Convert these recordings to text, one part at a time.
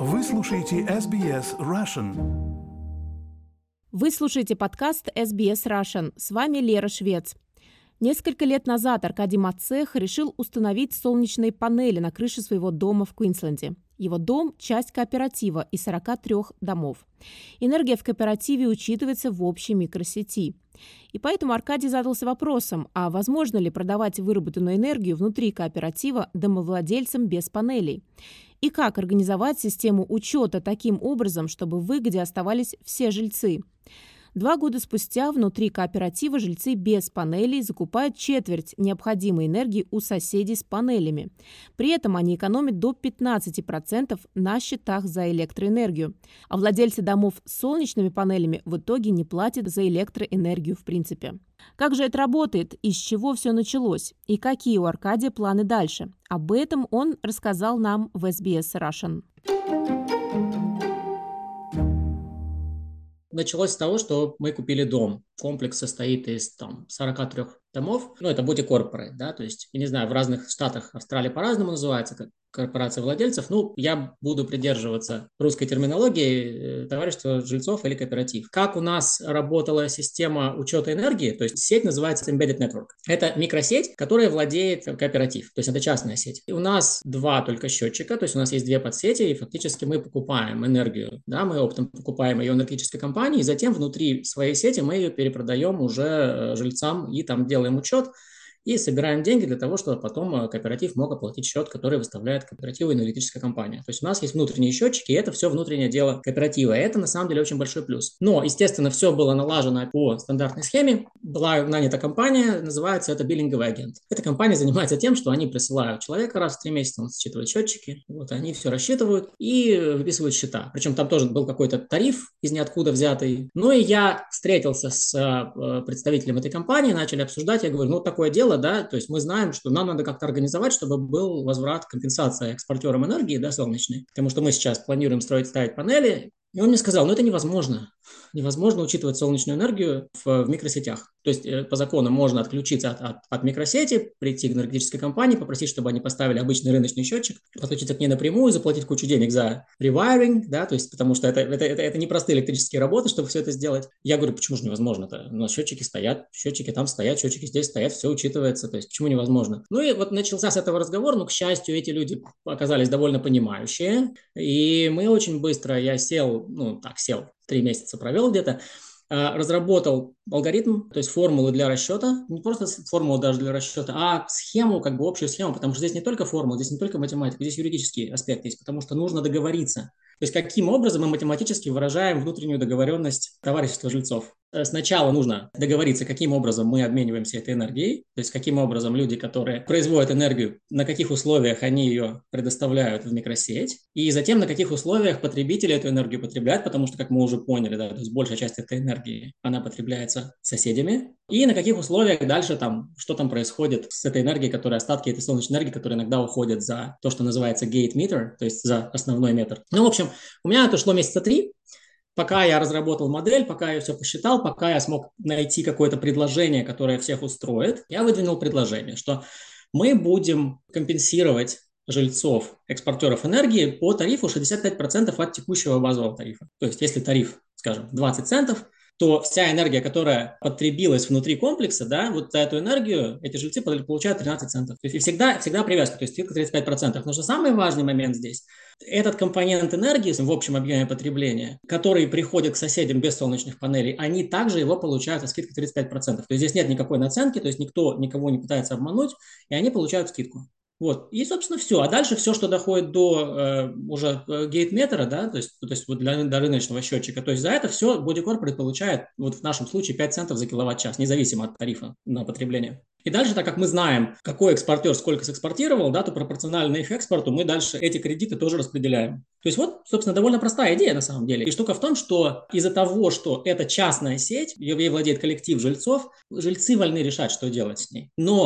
Вы слушаете SBS Russian. Вы слушаете подкаст SBS Russian. С вами Лера Швец. Несколько лет назад Аркадий Мацех решил установить солнечные панели на крыше своего дома в Квинсленде. Его дом – часть кооператива из 43 домов. Энергия в кооперативе учитывается в общей микросети. И поэтому Аркадий задался вопросом, а возможно ли продавать выработанную энергию внутри кооператива домовладельцам без панелей? И как организовать систему учета таким образом, чтобы в выгоде оставались все жильцы? 2 года спустя внутри кооператива жильцы без панелей закупают четверть необходимой энергии у соседей с панелями. При этом они экономят до 15% на счетах за электроэнергию. А владельцы домов с солнечными панелями в итоге не платят за электроэнергию в принципе. Как же это работает, из чего все началось и какие у Аркадия планы дальше? Об этом он рассказал нам в SBS Russian. Началось с того, что мы купили дом. Комплекс состоит из 43 домов. Это бути-корпоры, да, то есть, я не знаю, в разных штатах Австралии по-разному называется, как корпорация владельцев. Я буду придерживаться русской терминологии товарищество жильцов или кооператив. Как у нас работала система учета энергии, то есть сеть называется Embedded Network. Это микросеть, которая владеет кооператив, то есть это частная сеть. И у нас 2 только счетчика, то есть у нас есть 2 подсети, и фактически мы покупаем энергию, да, мы оптом покупаем ее энергетической компании, и затем внутри своей сети мы ее перепродаем уже жильцам и там делаем учет, и собираем деньги для того, чтобы потом кооператив мог оплатить счет, который выставляет кооперативу энергетическая компания. То есть у нас есть внутренние счетчики, и это все внутреннее дело кооператива. И это на самом деле очень большой плюс. Но, естественно, все было налажено по стандартной схеме. Была нанята компания, называется это биллинговый агент. Эта компания занимается тем, что они присылают человека раз в 3 месяца, он считывает счетчики, они все рассчитывают и выписывают счета. Причем там тоже был какой-то тариф из ниоткуда взятый. И я встретился с представителем этой компании, начали обсуждать, я говорю, такое дело, да, то есть мы знаем, что нам надо как-то организовать, чтобы был возврат, компенсация экспортерам энергии, да, солнечной, потому что мы сейчас планируем ставить панели, и он мне сказал, это невозможно. Невозможно учитывать солнечную энергию в микросетях. То есть по закону можно отключиться от микросети, прийти к энергетической компании, попросить, чтобы они поставили обычный рыночный счетчик, подключиться к ней напрямую, заплатить кучу денег за rewiring, да, то есть потому что это непростые электрические работы, чтобы все это сделать. Я говорю, почему же невозможно-то? У нас счетчики стоят, счетчики там стоят, счетчики здесь стоят, все учитывается, то есть почему невозможно? И начался с этого разговора, но, к счастью, эти люди оказались довольно понимающие, и мы очень быстро, я сел, 3 месяца провел где-то, разработал алгоритм, то есть формулы для расчета, не просто формулу даже для расчета, а схему, общую схему, потому что здесь не только формула, здесь не только математика, здесь юридический аспект есть, потому что нужно договориться. То есть каким образом мы математически выражаем внутреннюю договоренность товарищества жильцов. Сначала нужно договориться, каким образом мы обмениваемся этой энергией, то есть каким образом люди, которые производят энергию, на каких условиях они ее предоставляют в микросеть, и затем на каких условиях потребители эту энергию потребляют, потому что, как мы уже поняли, да, то есть большая часть этой энергии, она потребляется соседями, и на каких условиях дальше что там происходит с этой энергией, остатки этой солнечной энергии, которые иногда уходят за то, что называется gate meter, то есть за основной метр. В общем, у меня это шло месяца 3, пока я разработал модель, пока я все посчитал, пока я смог найти какое-то предложение, которое всех устроит, я выдвинул предложение, что мы будем компенсировать жильцов, экспортеров энергии по тарифу 65% от текущего базового тарифа. То есть если тариф, скажем, 20 центов, то вся энергия, которая потребилась внутри комплекса, да, за эту энергию эти жильцы получают 13 центов. То есть и всегда привязка, то есть скидка 35%. Но что самый важный момент здесь, этот компонент энергии в общем объеме потребления, который приходит к соседям без солнечных панелей, они также его получают со скидкой 35%. То есть здесь нет никакой наценки, то есть никто никого не пытается обмануть, и они получают скидку. И, собственно, все. А дальше все, что доходит до уже гейтметра, да, то есть для рыночного счетчика, то есть за это все Body Corporate получает, в нашем случае, 5 центов за киловатт-час, независимо от тарифа на потребление. И дальше, так как мы знаем, какой экспортер сколько сэкспортировал, да, то пропорционально их экспорту мы дальше эти кредиты тоже распределяем. То есть собственно, довольно простая идея на самом деле. И штука в том, что из-за того, что это частная сеть, ей владеет коллектив жильцов, жильцы вольны решать, что делать с ней. Но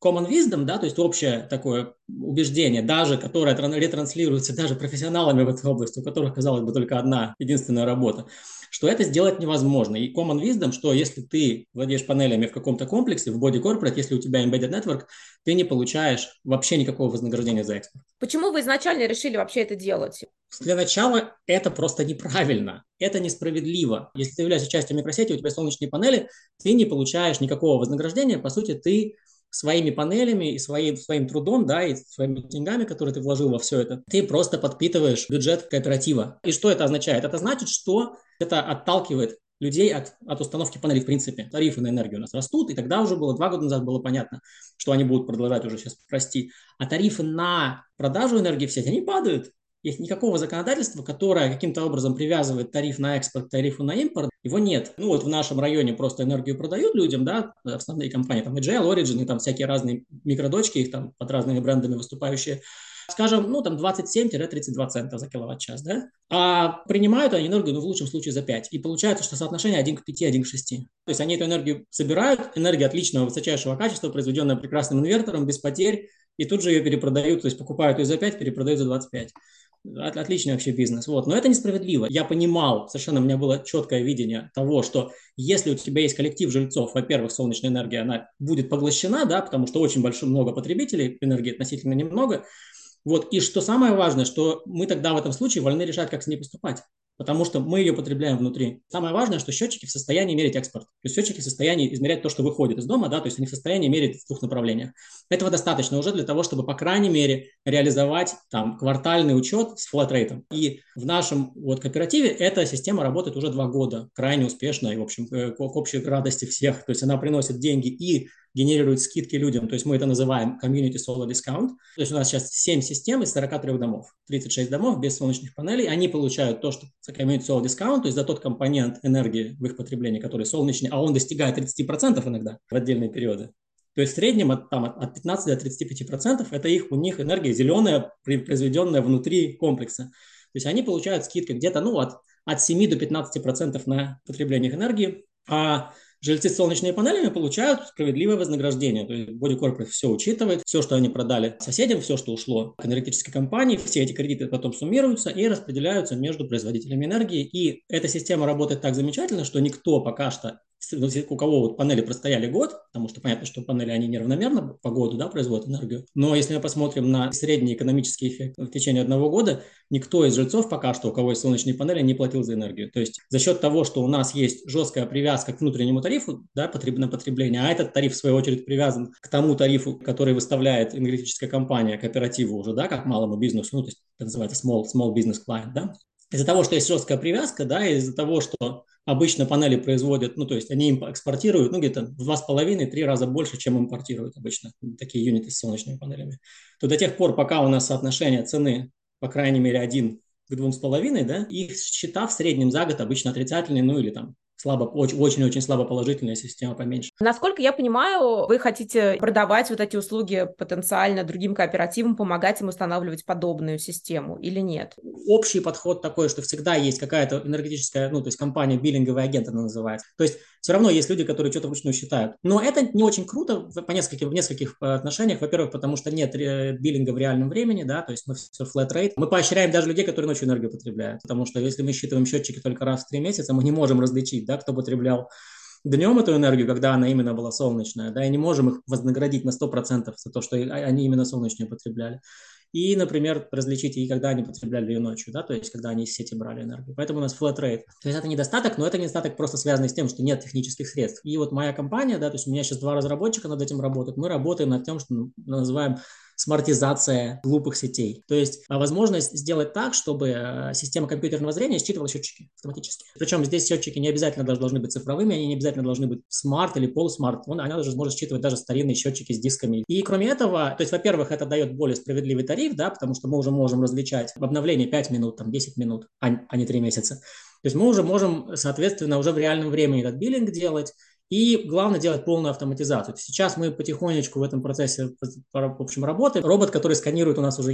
common wisdom, да, то есть общее такое убеждение, даже которое ретранслируется даже профессионалами в этой области, у которых, казалось бы, только одна единственная работа, что это сделать невозможно. И common wisdom, что если ты владеешь панелями в каком-то комплексе, в Body Corporate, если у тебя embedded network, ты не получаешь вообще никакого вознаграждения за экспорт. Почему вы изначально решили вообще это делать? Для начала это просто неправильно, это несправедливо. Если ты являешься частью микросети, у тебя солнечные панели, ты не получаешь никакого вознаграждения. По сути, ты своими панелями и своим трудом, да, и своими деньгами, которые ты вложил во все это, ты просто подпитываешь бюджет кооператива. И что это означает? Это значит, что это отталкивает людей от установки панелей в принципе. Тарифы на энергию у нас растут, и тогда уже было, 2 года назад было понятно, что они будут продолжать уже сейчас расти. А тарифы на продажу энергии в сеть, они падают. Есть никакого законодательства, которое каким-то образом привязывает тариф на экспорт к тарифу на импорт, его нет. Ну вот в нашем районе просто энергию продают людям, да, основные компании, там AGL, Origin, и там всякие разные микродочки, их там под разными брендами выступающие, скажем, ну там 27-32 цента за киловатт-час, да, а принимают они энергию, ну в лучшем случае за 5, и получается, что соотношение 1 к 5, 1 к 6. То есть они эту энергию собирают, энергия отличного, высочайшего качества, произведенная прекрасным инвертором, без потерь, и тут же ее перепродают, то есть покупают ее за 5, перепродают за 25. Отличный вообще бизнес. Вот. Но это несправедливо. Я понимал, совершенно у меня было четкое видение того, что если у тебя есть коллектив жильцов, во-первых, солнечная энергия, она будет поглощена, да, потому что очень много потребителей, энергии относительно немного. Вот. И что самое важное, что мы тогда в этом случае вольны решать, как с ней поступать. Потому что мы ее потребляем внутри. Самое важное, что счетчики в состоянии мерить экспорт. То есть счетчики в состоянии измерять то, что выходит из дома, да, то есть они в состоянии мерить в 2 направлениях. Этого достаточно уже для того, чтобы, по крайней мере, реализовать там квартальный учет с флат-рейтом. И в нашем вот кооперативе эта система работает уже 2 года, крайне успешно и, в общем, к общей радости всех. То есть она приносит деньги и генерирует скидки людям, то есть мы это называем Community Solar Discount. То есть у нас сейчас 7 систем из 43 домов, 36 домов без солнечных панелей, они получают то, что за Community Solar Discount, то есть за тот компонент энергии в их потреблении, который солнечный, а он достигает 30% иногда в отдельные периоды. То есть в среднем от 15 до 35% это у них энергия зеленая, произведенная внутри комплекса. То есть они получают скидки где-то от 7 до 15% на потребление энергии, а жильцы с солнечными панелями получают справедливое вознаграждение. То есть Body Corporate все учитывает, все, что они продали соседям, все, что ушло к энергетической компании, все эти кредиты потом суммируются и распределяются между производителями энергии. И эта система работает так замечательно, что никто пока что, у кого вот панели простояли год, потому что понятно, что панели, они неравномерно по году, да, производят энергию. Но если мы посмотрим на средний экономический эффект в течение 1 года, никто из жильцов пока что, у кого есть солнечные панели, не платил за энергию. То есть за счет того, что у нас есть жесткая привязка к внутреннему тарифу, да, на потребление, а этот тариф, в свою очередь, привязан к тому тарифу, который выставляет энергетическая компания кооперативу уже, да, как малому бизнесу, ну, то есть это называется small business client, да. Из-за того, что есть жесткая привязка, да, из-за того, что обычно панели производят, ну, то есть они им экспортируют, ну, где-то в 2,5-3 раза больше, чем импортируют обычно такие юниты с солнечными панелями, то до тех пор, пока у нас соотношение цены, по крайней мере, 1 к 2,5, да, их счета в среднем за год обычно отрицательные, ну, или там очень-очень слабо положительная, система поменьше. Насколько я понимаю, вы хотите продавать вот эти услуги потенциально другим кооперативам, помогать им устанавливать подобную систему или нет? Общий подход такой, что всегда есть какая-то энергетическая, ну, то есть компания, биллинговый агент она называется. То есть все равно есть люди, которые что-то вручную считают. Но это не очень круто в нескольких отношениях. Во-первых, потому что нет биллинга в реальном времени, да, то есть мы все flat rate. Мы поощряем даже людей, которые ночью энергию потребляют. Потому что если мы считываем счетчики только раз в 3 месяца, мы не можем различить, да, кто потреблял днем эту энергию, когда она именно была солнечная, да, и не можем их вознаградить на 100% за то, что они именно солнечную потребляли. И, например, различить и когда они потребляли ее ночью, да, то есть когда они из сети брали энергию. Поэтому у нас flat rate. То есть это недостаток, но это недостаток просто связанный с тем, что нет технических средств. И вот моя компания, да, то есть у меня сейчас 2 разработчика над этим работают, мы работаем над тем, что мы называем смартизация глупых сетей. То есть возможность сделать так, чтобы система компьютерного зрения считывала счетчики автоматически. Причем здесь счетчики не обязательно даже должны быть цифровыми, они не обязательно должны быть смарт или полусмарт. Она даже может считывать даже старинные счетчики с дисками. И кроме этого, то есть, во-первых, это дает более справедливый тариф, да, потому что мы уже можем различать обновление 5 минут, там, 10 минут, а не 3 месяца. То есть мы уже можем, соответственно, уже в реальном времени этот биллинг делать. И главное делать полную автоматизацию. Сейчас мы потихонечку в этом процессе, в общем, работаем. Робот, который сканирует, у нас уже есть.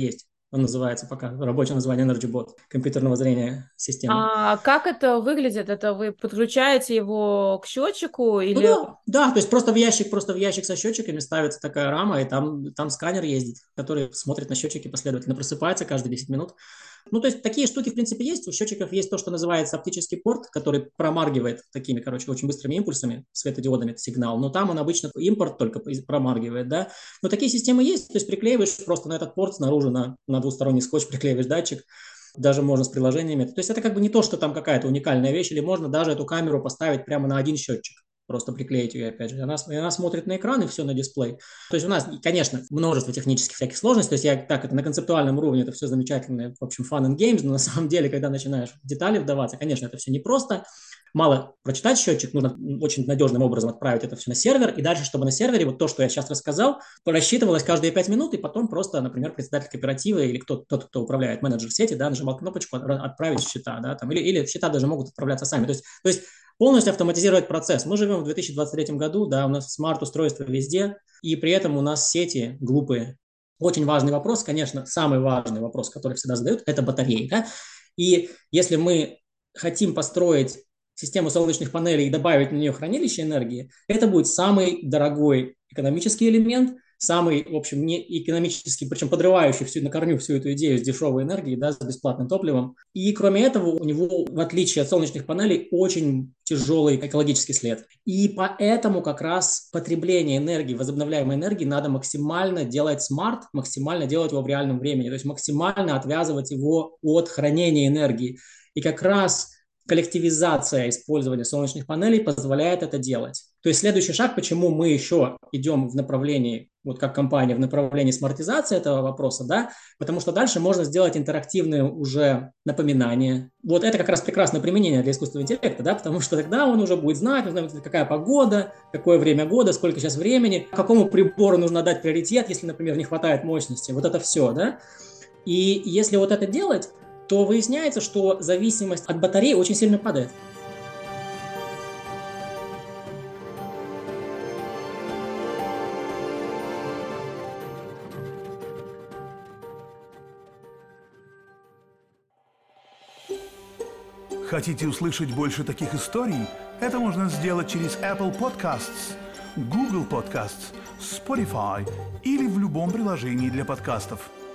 он называется пока, рабочее название EnergyBot, компьютерного зрения системы. А как это выглядит? Это вы подключаете его к счетчику Ну или... да, да, то есть просто в ящик со счетчиками ставится такая рама, и там сканер ездит, который смотрит на счетчики последовательно, просыпается каждые 10 минут. Ну, то есть такие штуки, в принципе, есть. У счетчиков есть то, что называется оптический порт, который промаргивает такими, очень быстрыми импульсами, светодиодами сигнал. Но там он обычно импорт только промаргивает, да. Но такие системы есть. То есть приклеиваешь просто на этот порт снаружи на двусторонний скотч, приклеиваешь датчик. Даже можно с приложениями. То есть это как бы не то, что там какая-то уникальная вещь, или можно даже эту камеру поставить прямо на один счетчик. Просто приклеить ее, опять же. Она смотрит на экран и все на дисплей. То есть у нас, конечно, множество технических всяких сложностей. То есть я так, это на концептуальном уровне, это все замечательно, в общем, fun and games, но на самом деле, когда начинаешь в детали вдаваться, конечно, это все непросто. Мало прочитать счетчик, нужно очень надежным образом отправить это все на сервер, и дальше, чтобы на сервере вот то, что я сейчас рассказал, рассчитывалось каждые 5 минут, и потом просто, например, председатель кооператива или тот, кто управляет менеджер сети, да, нажимал кнопочку «Отправить счета», да, там, или счета даже могут отправляться сами. То есть полностью автоматизировать процесс. Мы живем в 2023 году, да, у нас смарт-устройства везде, и при этом у нас сети глупые. Очень важный вопрос, конечно, самый важный вопрос, который всегда задают, это батареи, да, и если мы хотим построить систему солнечных панелей и добавить на нее хранилище энергии, это будет самый дорогой экономический элемент, самый, в общем, не экономический, причем подрывающий на корню всю эту идею с дешевой энергией, да, с бесплатным топливом. И кроме этого, у него, в отличие от солнечных панелей, очень тяжелый экологический след. И поэтому как раз потребление энергии, возобновляемой энергии надо максимально делать смарт, максимально делать его в реальном времени, то есть максимально отвязывать его от хранения энергии. И как раз коллективизация использования солнечных панелей позволяет это делать. То есть следующий шаг, почему мы еще идем в направлении, вот как компания, в направлении смартизации этого вопроса, да, потому что дальше можно сделать интерактивные уже напоминания. Вот это как раз прекрасное применение для искусственного интеллекта, да, потому что тогда он уже будет знать, какая погода, какое время года, сколько сейчас времени, какому прибору нужно дать приоритет, если, например, не хватает мощности. Вот это все, да. И если вот это делать, то выясняется, что зависимость от батареи очень сильно падает. Хотите услышать больше таких историй? Это можно сделать через Apple Podcasts, Google Podcasts, Spotify или в любом приложении для подкастов.